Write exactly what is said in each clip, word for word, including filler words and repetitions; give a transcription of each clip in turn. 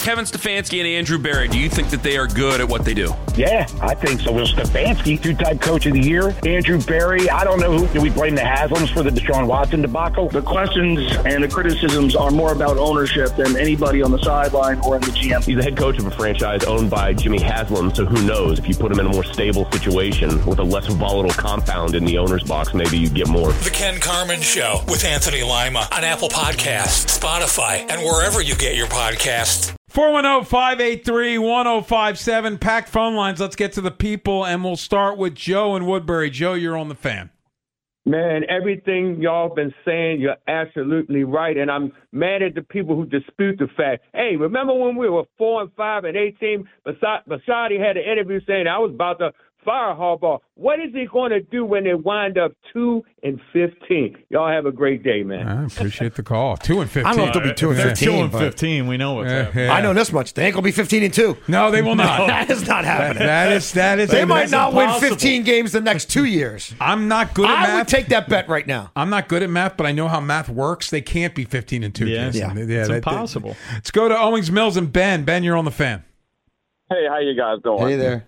Kevin Stefanski and Andrew Berry, do you think that they are good at what they do? Yeah, I think so. Will Stefanski, two-time coach of the year. Andrew Berry, I don't know who. Do we blame the Haslams for the Deshaun Watson debacle? The questions and the criticisms are more about ownership than anybody on the sideline or in the G M. He's the head coach of a franchise owned by Jimmy Haslam, so who knows? If you put him in a more stable situation with a less volatile compound in the owner's box, maybe you get more. The Ken Carman Show with Anthony Lima on Apple Podcasts, Spotify, and wherever you get your podcasts. four one zero, five eight three, one zero five seven. Packed phone lines. Let's get to the people, and we'll start with Joe in Woodbury. Joe, you're on the Fan. Man, everything y'all been saying, you're absolutely right. And I'm mad at the people who dispute the fact. Hey, remember when we were four and five and eighteen? Basadi had an interview saying I was about to fire Harbaugh. What is he going to do when they wind up two and fifteen? Y'all have a great day, man. I appreciate the call. Two and fifteen. I don't know if they'll be two and Yeah. fifteen. Two and but- fifteen, we know what's Yeah, happening. yeah. I know this much. They ain't gonna be fifteen and two. No, they will not. That is not happening. That is that is. They might that's not win impossible. fifteen games the next two years. I'm not good at I math. would take that bet right now. I'm not good at math, but I know how math works. They can't be fifteen and two. Yeah, Jason. yeah. yeah It's that- impossible. Let's go to Owings Mills and Ben. Ben, you're on the Fan. Hey, how you guys doing? Hey there.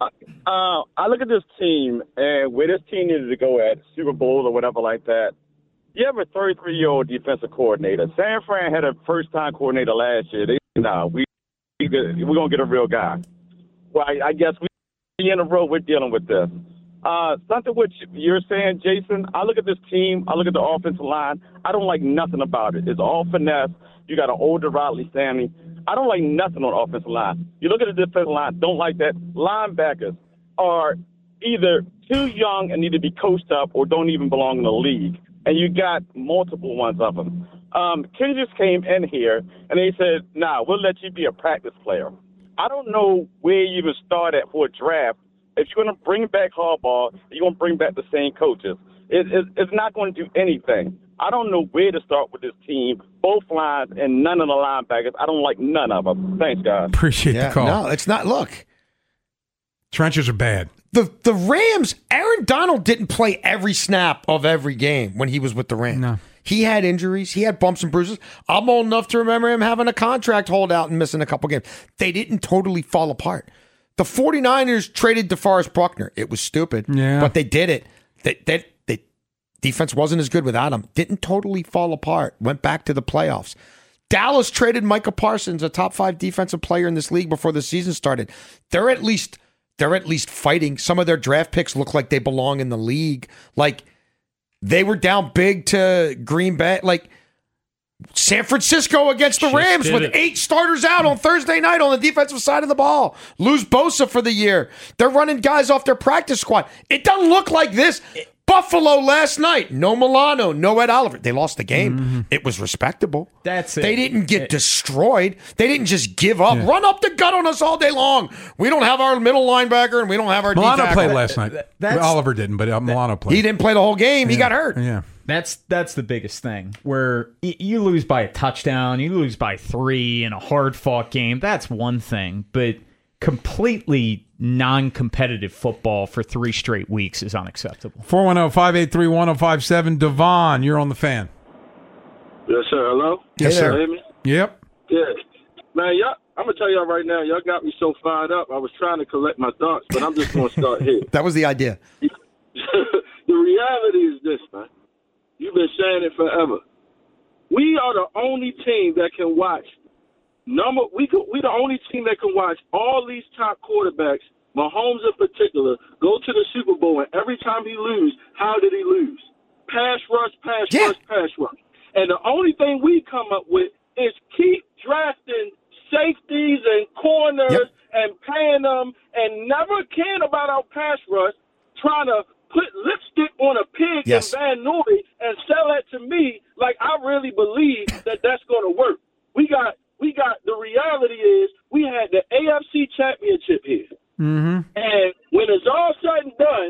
Uh, I look at this team and where this team needed to go at, Super Bowls or whatever like that. You have a thirty-three-year-old defensive coordinator. San Fran had a first-time coordinator last year. They no, we we we're gonna get a real guy. Well, I, I guess we in a row we're dealing with this. Uh, something which you're saying, Jason. I look at this team. I look at the offensive line. I don't like nothing about it. It's all finesse. You got an older Riley Stanley. I don't like nothing on the offensive line. You look at the defensive line, don't like that. Linebackers are either too young and need to be coached up or don't even belong in the league. And you got multiple ones of them. Um, Ken just came in here and they said, nah, we'll let you be a practice player. I don't know where you even start at for a draft. If you're going to bring back Harbaugh, you're going to bring back the same coaches. It, it, it's not going to do anything. I don't know where to start with this team, both lines and none of the linebackers. I don't like none of them. Thanks, guys. Appreciate Yeah, the call. no, it's not. Look, Trenches are bad. the the Rams. Aaron Donald didn't play every snap of every game when he was with the Rams. No. He had injuries. He had bumps and bruises. I'm old enough to remember him having a contract holdout and missing a couple games. They didn't totally fall apart. The 49ers traded DeForest Buckner. It was stupid, Yeah. but they did it. They, they, they, defense wasn't as good without him. Didn't totally fall apart. Went back to the playoffs. Dallas traded Micah Parsons, a top five defensive player in this league, before the season started. They're at least they're at least fighting. Some of their draft picks look like they belong in the league. Like they were down big to Green Bay. Like San Francisco against the Just Rams did with it. eight starters out on Thursday night on the defensive side of the ball. Lose Bosa for the year. They're running guys off their practice squad. It doesn't look like this. Buffalo last night. No Milano, no Ed Oliver. They lost the game. Mm-hmm. It was respectable. That's it. They didn't get It- destroyed. They didn't just give up. Yeah. Run up the gut on us all day long. We don't have our middle linebacker and we don't have our Milano D-tackle. played last night. that's- Oliver didn't, but uh, Milano played. He didn't play the whole game. He Yeah. got hurt. Yeah. That's that's the biggest thing. Where y- you lose by a touchdown, you lose by three in a hard fought game. That's one thing, but completely non-competitive football for three straight weeks is unacceptable. four one zero, five eight three, one zero five seven. Devon, you're on the Fan. Yes, sir. Hello? Yes, Hey sir. Hear me? Yep. Yeah. Man, y'all, I'm going to tell y'all right now, y'all got me so fired up. I was trying to collect my thoughts, but I'm just going to start here. That was the idea. The reality is this, man. You've been saying it forever. We are the only team that can watch number. We could, we the only team that can watch all these top quarterbacks, Mahomes in particular, go to the Super Bowl, and every time he lose, how did he lose? Pass rush, pass Yeah. rush, pass rush. And the only thing we come up with is keep drafting safeties and corners Yep. and paying them, and never caring about our pass rush, trying to put lipstick on a pig Yes. in Van Noy and sell that to me like I really believe that that's going to work. We got, we got. The reality is we had the A F C Championship here, Mm-hmm. and when it's all said and done,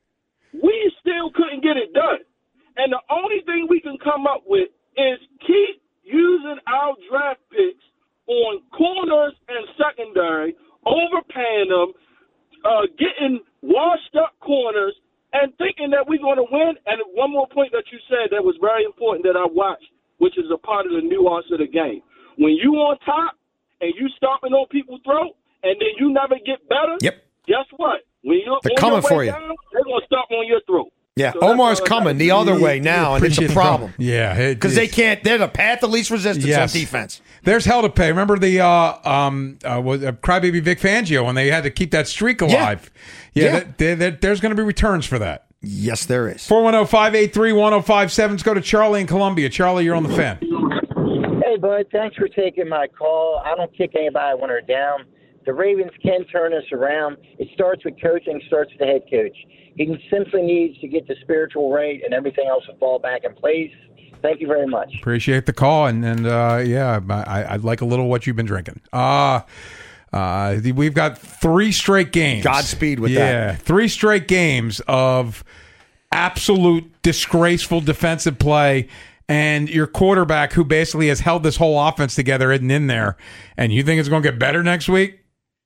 we still couldn't get it done. And the only thing we can come up with is keep using our draft picks on corners and secondary, overpaying them, uh, getting washed up corners, and thinking that we're going to win. And one more point that you said that was very important that I watched, which is a part of the nuance of the game. When you on top and you stomping on people's throat, and then you never get better, yep. guess what? When you're They're on coming your way for you. down, they're going to stomp on your throat. Yeah, So Omar's that's all I coming got. the other way now, and it's a Appreciate the problem. Yeah, Because they can't. They're the path of least resistance Yes. on defense. There's hell to pay. Remember the uh, um, uh, was, uh, crybaby Vic Fangio when they had to keep that streak alive? Yeah, Yeah. That, that, that, there's going to be returns for that. Yes, there is. four one zero, five eight three, one zero five seven. Let's go to Charlie in Columbia. Charlie, you're on the fan. Hey, bud. Thanks for taking my call. I don't kick anybody when they're down. The Ravens can turn us around. It starts with coaching, starts with the head coach. He simply needs to get the spiritual right, and everything else will fall back in place. Thank you very much. Appreciate the call, and and uh, yeah, I, I'd like a little what you've been drinking. Uh uh, we've got three straight games. Godspeed with yeah, that. three straight games of absolute disgraceful defensive play. And your quarterback, who basically has held this whole offense together, isn't in there. And you think it's going to get better next week?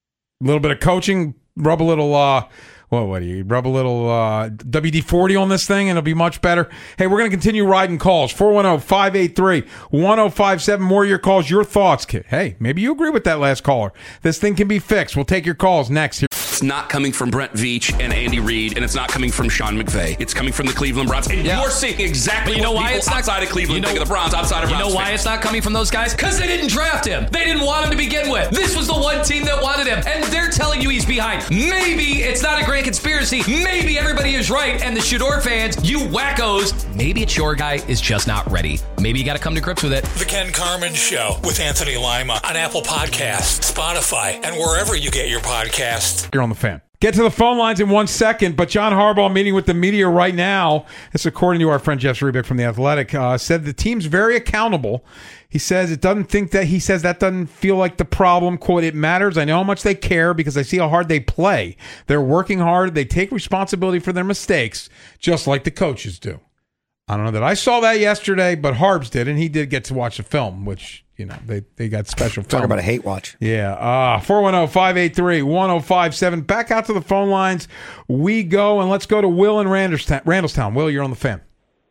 A little bit of coaching, rub a little, uh, well, what do you, rub a little uh, W D forty on this thing, and it'll be much better. Hey, we're going to continue riding calls. four one zero, five eight three, one zero five seven. More of your calls, your thoughts. Hey, maybe you agree with that last caller. This thing can be fixed. We'll take your calls next. Here. It's not coming from Brent Veach and Andy Reid, and it's not coming from Sean McVay. It's coming from the Cleveland Browns. And Yeah. you're seeing exactly But you know what why people it's not outside of Cleveland you know, think of the Browns, outside of You Browns know why fans. it's not coming from those guys? Because they didn't draft him. They didn't want him to begin with. This was the one team that wanted him, and they're telling you he's behind. Maybe it's not a grand conspiracy. Maybe everybody is right, and the Shador fans, you wackos, maybe it's your guy is just not ready. Maybe you got to come to grips with it. The Ken Carmen Show with Anthony Lima on Apple Podcasts, Spotify, and wherever you get your podcasts. You're on the fan. Get to the phone lines in one second, but John Harbaugh meeting with the media right now, this according to our friend Jeff Zrebiec from The Athletic, uh, said the team's very accountable. He says it doesn't think that, he says that doesn't feel like the problem. Quote, it matters. I know how much they care because I see how hard they play. They're working hard. They take responsibility for their mistakes, just like the coaches do. I don't know that I saw that yesterday, but Harbs did, and he did get to watch the film, which, you know, they, they got special film. Talk about a hate watch. Yeah. Uh, four one zero, five eight three, one zero five seven. Back out to the phone lines we go, and let's go to Will in Randallstown. Randallstown. Will, you're on the fan.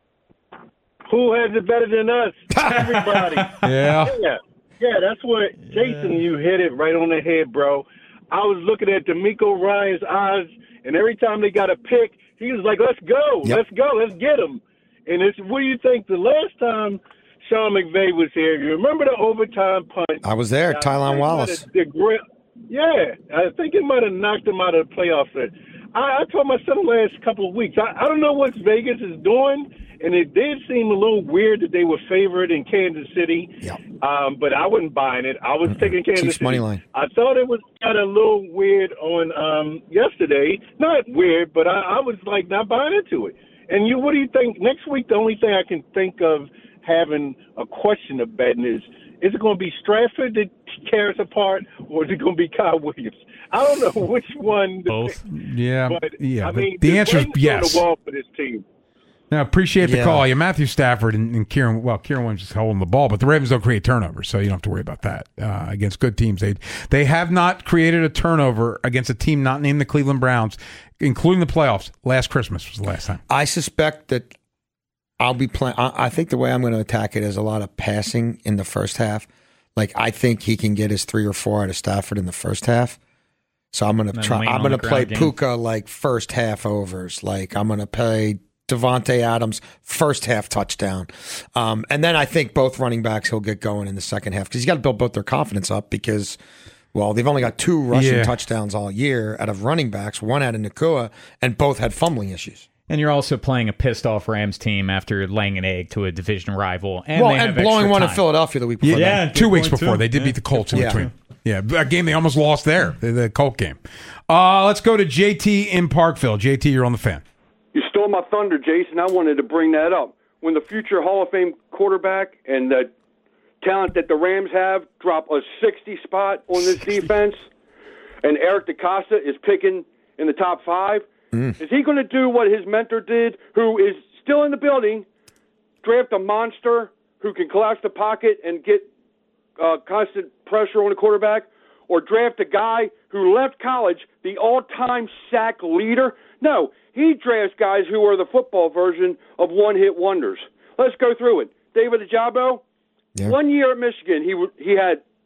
Who has it better than us? Everybody. Yeah. Yeah. Yeah, that's what, Jason, you hit it right on the head, bro. I was looking at D'Amico Ryan's eyes, and every time they got a pick, he was like, let's go, Yep. let's go, let's get him. And it's, what do you think? The last time Sean McVay was here, you remember the overtime punt? I was there, Uh, Tylan it Wallace. might have- the gri- yeah, I think it might have knocked him out of the playoffs. I, I told myself the last couple of weeks, I, I don't know what Vegas is doing, and it did seem a little weird that they were favored in Kansas City. Yep. Um, but I wasn't buying it. I was taking Kansas Chiefs City. money line. I thought it was kind of a little weird on um, yesterday. Not weird, but I, I was like not buying into it. And you, what do you think? Next week, the only thing I can think of having a question of betting is, is it going to be Stratford that tears apart, or is it going to be Kyle Williams? I don't know which one. Both. Yeah. But, yeah. I the- mean, the the answer is writing's on yes. the wall for this team. Now, appreciate the Yeah. call. Yeah, Matthew Stafford and, and Kieran. Well, Kieran Williams is holding the ball, but the Ravens don't create turnovers, so you don't have to worry about that uh, against good teams. They they have not created a turnover against a team not named the Cleveland Browns, including the playoffs. Last Christmas was the last time. I suspect that I'll be playing. I I think the way I'm going to attack it is a lot of passing in the first half. Like, I think he can get his three or four out of Stafford in the first half. So I'm going to then try. lean I'm on going to the play ground game. Puka like first half overs. Like, I'm going to play Devontae Adams first half touchdown, um, and then I think both running backs he'll get going in the second half because he's got to build both their confidence up because. Well, they've only got two rushing Yeah. touchdowns all year out of running backs, one out of Nakua, and both had fumbling issues. And you're also playing a pissed off Rams team after laying an egg to a division rival. And well, they and have blowing extra one in time. Philadelphia the week before. Yeah, that. two weeks point, before too. they did Yeah. beat the Colts in Yeah. between. Yeah, a game they almost lost there, the, the Colt game. Uh, let's go to J T in Parkville. J T, you're on the fan. You stole my thunder, Jason. I wanted to bring that up. When the future Hall of Fame quarterback and the talent that the Rams have drop a sixty spot on this defense, and Eric DeCosta is picking in the top five, Mm. is he going to do what his mentor did, who is still in the building, draft a monster who can collapse the pocket and get uh, constant pressure on the quarterback, or draft a guy who left college, the all-time sack leader? No, he drafts guys who are the football version of one-hit wonders. Let's go through it. David Ajabo, Yeah. one year at Michigan, he w- he had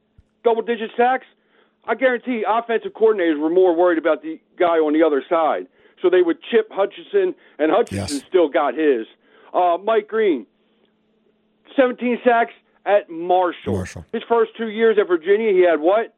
double-digit sacks, I guarantee offensive coordinators were more worried about the guy on the other side. So they would chip Hutchinson, and Hutchinson Yes. still got his. Uh, Mike Green, seventeen sacks at Marshall. Marshall. His first two years at Virginia, he had what?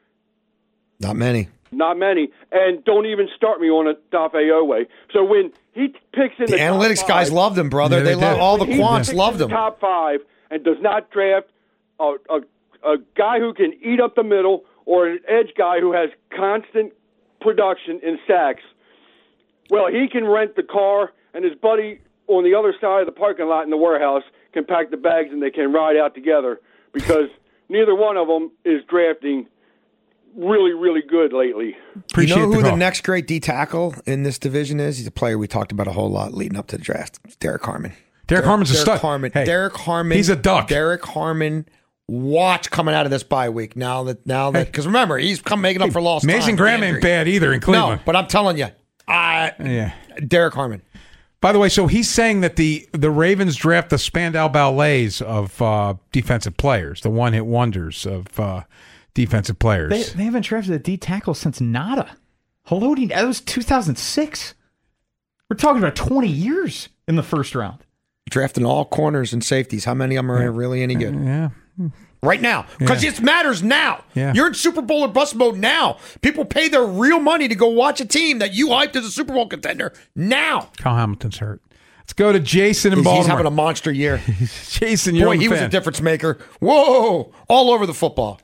Not many. Not many. And don't even start me on a Dafe Owe. So when he picks in The the, analytics top guys five, loved him, brother. Yeah, they they love did. all the when he quants picks loved in the him. top five and does not draft a, a, a guy who can eat up the middle or an edge guy who has constant production in sacks, well, he can rent the car, and his buddy on the other side of the parking lot in the warehouse can pack the bags and they can ride out together because neither one of them is drafting really, really good lately. You know who the, call. next great D tackle in this division is? He's a player we talked about a whole lot leading up to the draft. It's Derek Harmon. Derek Harmon's a Derek stud. Harmon. Hey, Derek Harmon. he's a duck. Derek Harmon. Watch coming out of this bye week. Now that now that because remember he's come making up for lost time. Mason Graham ain't bad either in Cleveland. No, but I'm telling you, I Yeah. Derek Harmon. By the way, so he's saying that the, the Ravens draft the Spandau ballets of uh, defensive players, the one-hit wonders of uh, defensive players. They, they haven't drafted a D tackle since Nada. Haloti, that was two thousand six. We're talking about twenty years in the first round. Drafting all corners and safeties. How many of them are really any good? Yeah. Right now. Because Yeah. it matters now. Yeah. You're in Super Bowl or bust mode now. People pay their real money to go watch a team that you hyped as a Super Bowl contender now. Kyle Hamilton's hurt. Let's go to Jason in He's, Baltimore. he's having a monster year. Jason, you're Boy, on the he was fan. a difference maker. Whoa. All over the football.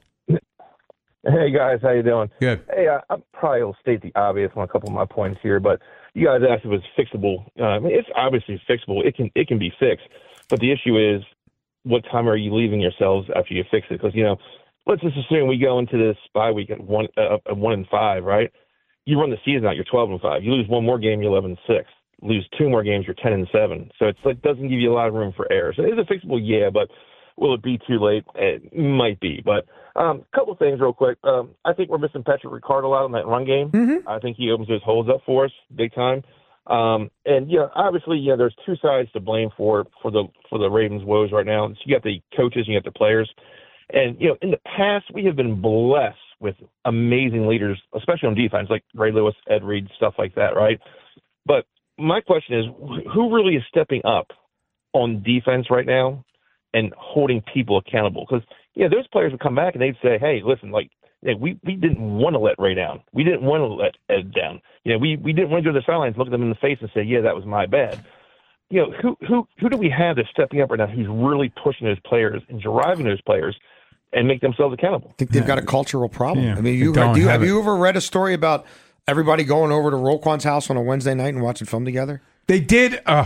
Hey guys, how you doing? Good. Hey, I, I probably will state the obvious on a couple of my points here, but you guys asked if it was fixable. Uh, I mean, it's obviously fixable. It can it can be fixed, but the issue is, what time are you leaving yourselves after you fix it? Because you know, let's just assume we go into this bye week at one uh, at one and five, right? You run the season out, you're twelve and five. You lose one more game, you're eleven and six. Lose two more games, you're ten and seven. So it's like doesn't give you a lot of room for error. So is it fixable? Yeah, but will it be too late? It might be, but. A um, couple of things real quick. Um, I think we're missing Patrick Ricard a lot in that run game. Mm-hmm. I think he opens those holes up for us big time. Um, and, yeah, obviously, yeah, there's two sides to blame for for the for the Ravens' woes right now. So you got the coaches and you got the players. And, you know, in the past, we have been blessed with amazing leaders, especially on defense, like Ray Lewis, Ed Reed, stuff like that, right? But my question is, who really is stepping up on defense right now and holding people accountable? Because, yeah, those players would come back and they'd say, hey, listen, like, yeah, we, we didn't want to let Ray down. We didn't want to let Ed down. You know, we, we didn't want to go to the sidelines, look at them in the face and say, yeah, that was my bad. You know, who who who do we have that's stepping up right now who's really pushing those players and driving those players and make themselves accountable? I think they've got a cultural problem. Yeah, I mean, they you, don't do you have have it. you ever read a story about everybody going over to Roquan's house on a Wednesday night and watching film together? They did. Uh,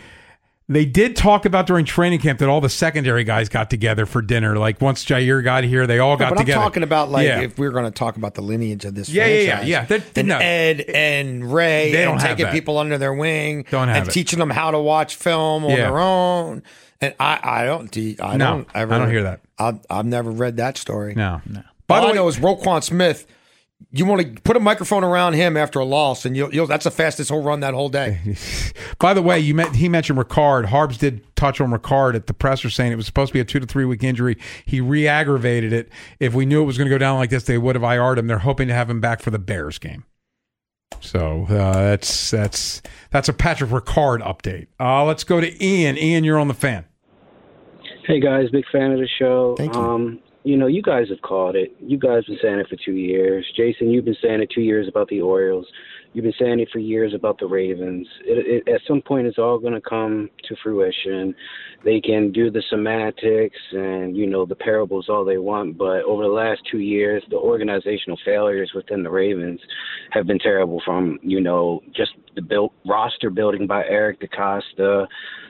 they did talk about during training camp that all the secondary guys got together for dinner. Like once Jair got here, they all No, got but together. I'm talking about like Yeah. if we're going to talk about the lineage of this Yeah, yeah, yeah, franchise. yeah. They're- And no. Ed and Ray They don't and have taking that. people under their wing Don't have and it. teaching them how to watch film on Yeah. their own. And I, I don't, de- I No, don't ever. I don't hear that. I've, I've never read that story. No, no. By the way, I know is Roquan Smith. You want to put a microphone around him after a loss, and you'll, you'll that's the fastest he'll run that whole day. By the way, you met, he mentioned Ricard. Harbs did touch on Ricard at the presser, saying it was supposed to be a two to three week injury. He re-aggravated it. If we knew it was going to go down like this, they would have I R'd him. They're hoping to have him back for the Bears game. So uh, that's that's that's a Patrick Ricard update. Uh, let's go to Ian. Ian, you're on the fan. Hey guys, big fan of the show. Thank you. Um, you know, you guys have called it. You guys been saying it for two years. Jason, you've been saying it two years about the Orioles. You've been saying it for years about the Ravens. It, it, at some point, it's all going to come to fruition. They can do the semantics and, you know, the parables all they want, but over the last two years, the organizational failures within the Ravens have been terrible, from, you know, just the built roster building by Eric DeCosta,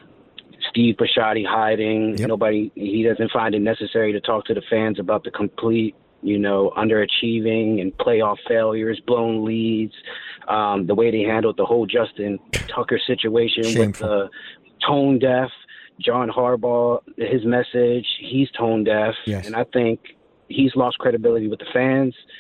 Steve Bisciotti hiding. Yep. Nobody, he doesn't find it necessary to talk to the fans about the complete, you know, underachieving and playoff failures, blown leads, um, the way they handled the whole Justin Tucker situation Shameful. with the tone deaf. John Harbaugh, his message, he's tone deaf. Yes. And I think he's lost credibility with the fans.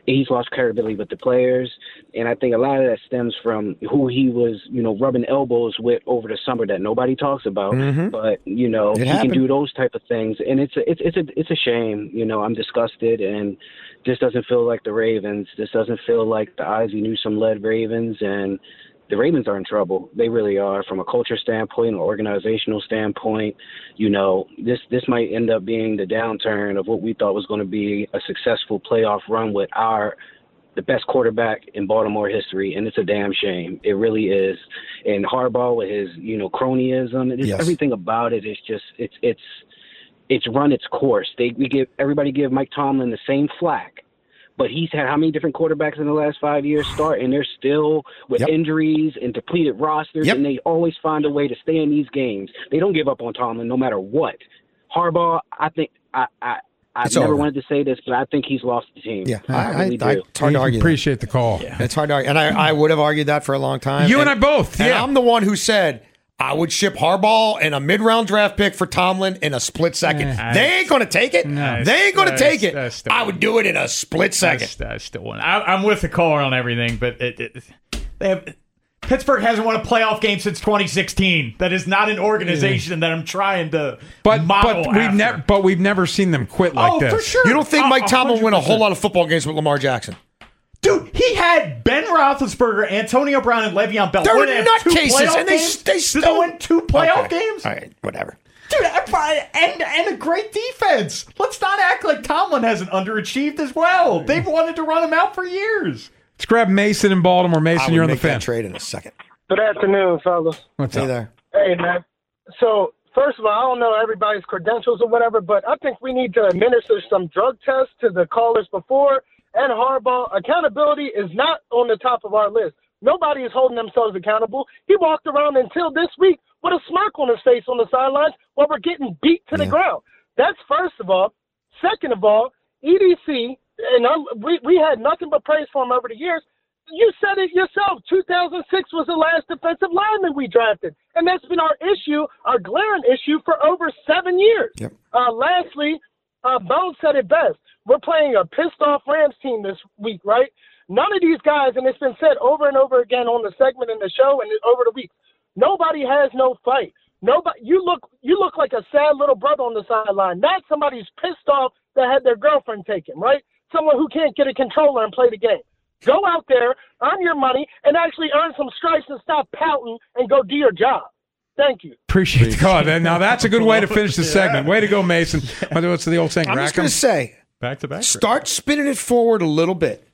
he's lost credibility with the players, and I think a lot of that stems from who he was, you know, rubbing elbows with over the summer that nobody talks about. Mhm. But you know, It he happened. can do those type of things, and it's a, it's it's a it's a shame. You know, I'm disgusted, and this doesn't feel like the Ravens. This doesn't feel like the Ozzie Newsome-led Ravens, and the Ravens are in trouble. They really are, from a culture standpoint, an organizational standpoint. You know, this this might end up being the downturn of what we thought was going to be a successful playoff run with our the best quarterback in Baltimore history, and it's a damn shame. It really is. And Harbaugh with his, you know, cronyism, it's, Yes. everything about it is just it's it's it's run its course. They we give everybody give Mike Tomlin the same flack. But he's had how many different quarterbacks in the last five years start, and they're still with Yep. injuries and depleted rosters, Yep. and they always find a way to stay in these games. They don't give up on Tomlin no matter what. Harbaugh, I think I I I've It's never over. wanted to say this, but I think he's lost the team. Yeah, I, I, really I, I, do. it's hard to argue. that. Appreciate the call. It's hard to argue. And I, I would have argued that for a long time. You and I both, And yeah. I'm the one who said I would ship Harbaugh and a mid-round draft pick for Tomlin in a split second. Eh. they ain't going to take it. No, they ain't going to that's- take it. that's the I one. would do it in a split second. That's, that's still one. I, I'm with the caller on everything, but it, it, they have Pittsburgh hasn't won a playoff game since twenty sixteen. That is not an organization that I'm trying to But model but we've after. never but we've never seen them quit like Oh, this. for sure. You don't think A- Mike a Tomlin hundred win a whole percent. lot of football games with Lamar Jackson? Dude, he had Ben Roethlisberger, Antonio Brown, and Le'Veon Bell. They're What, they have two nutcases, playoff and they- games? they Did still- win two playoff Okay. games? All right, whatever. Dude, I- and and a great defense. Let's not act like Tomlin hasn't underachieved as well. They've wanted to run him out for years. Let's grab Mason in Baltimore. I Mason, would you're on the make that fan. trade in a second. Good afternoon, fellas. What's Hey up? there. Hey, man. So, first of all, I don't know everybody's credentials or whatever, but I think we need to administer some drug tests to the callers before and Harbaugh. Accountability is not on the top of our list. Nobody is holding themselves accountable. He walked around until this week with a smirk on his face on the sidelines while we're getting beat to the Yeah. ground. That's first of all. Second of all, E D C, and I'm, we, we had nothing but praise for him over the years. You said it yourself. two thousand six was the last defensive lineman we drafted. And that's been our issue, our glaring issue for over seven years. Yep. Uh, lastly, uh, Bones said it best. We're playing a pissed-off Rams team this week, right? None of these guys, and it's been said over and over again on the segment in the show and over the week, nobody has no fight. Nobody. You look you look like a sad little brother on the sideline, not somebody who's pissed off that had their girlfriend taken, right? Someone who can't get a controller and play the game. Go out there, earn your money, and actually earn some stripes and stop pouting and go do your job. Thank you. Appreciate the call. Now that's a good way to finish the segment. Way to go, Mason. What's the old saying? I'm Rack just going 'em? to say, Back to back. start spinning it forward a little bit.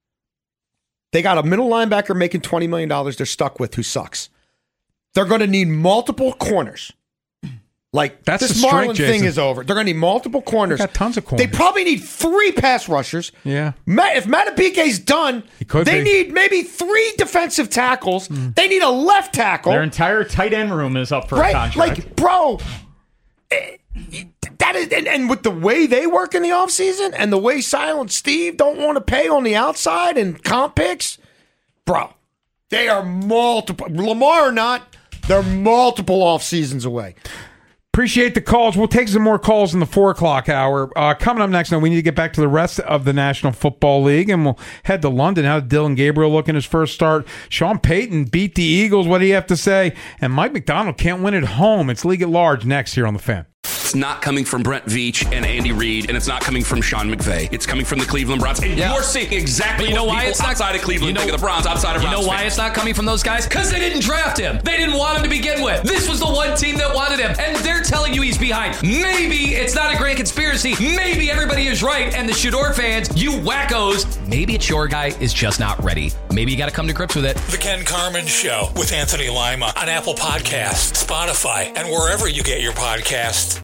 They got a middle linebacker making twenty million dollars they're stuck with who sucks. They're going to need multiple corners. Like, That's this the strength, Marlin thing Jason. is over. They're going to need multiple corners. They got tons of corners. They probably need three pass rushers. Yeah. Matt, if Matabike's done, could they be. need maybe three defensive tackles. They need a left tackle. Their entire tight end room is up for a right? contract. Like, bro, eh, that is, and, and with the way they work in the offseason and the way Silent Steve don't want to pay on the outside and comp picks, bro, they are multiple. Lamar or not, they're multiple off seasons away. Appreciate the calls. We'll take some more calls in the four o'clock hour. Uh, coming up next, now we need to get back to the rest of the National Football League, and we'll head to London. How did Dylan Gabriel look in his first start? Sean Payton beat the Eagles. What do you have to say? And Mike McDonald can't win at home. It's league at large next here on the Fan. It's not coming from Brent Veach and Andy Reid, and it's not coming from Sean McVay. It's coming from the Cleveland Browns. And Yeah. you're seeing exactly But you know what why people it's not outside of Cleveland you know, think of the Browns, outside of You Browns know why fans. it's not coming from those guys? Because they didn't draft him. They didn't want him to begin with. This was the one team that wanted him, and they're telling you he's behind. Maybe it's not a grand conspiracy. Maybe everybody is right, and the Shador fans, you wackos, maybe it's your guy is just not ready. Maybe you got to come to grips with it. The Ken Carmen Show with Anthony Lima on Apple Podcasts, Spotify, and wherever you get your podcasts.